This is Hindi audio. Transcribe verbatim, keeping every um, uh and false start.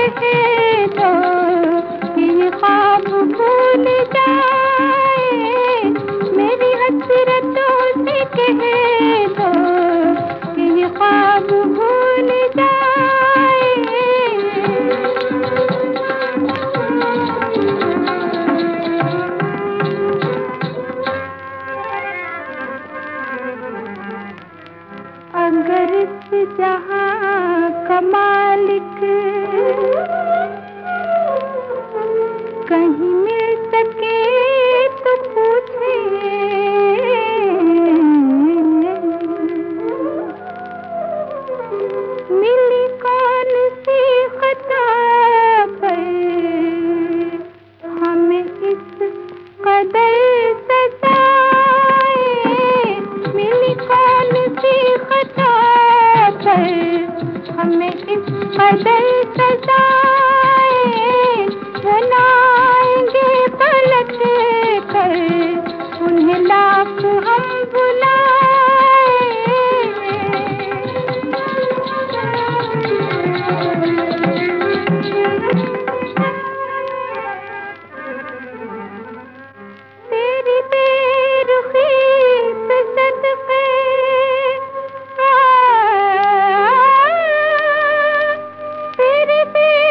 कहे तो कि ये ख्वाब भूल जाए, मेरी हसरतों से कहे तो कि ये ख्वाब भूल जाए। अगर इस जहां का मालिक कहीं मिल सके तो पूछे, मिली कौन सी खता पर हमें इस कदर सताए, मिली कौन सी खता पर हमें इस कदर सताए। वो ना आएंगे पलट कर, उन्हें लाख हम बुलाए। तेरी बेरुखी पे सदके आ, तेरी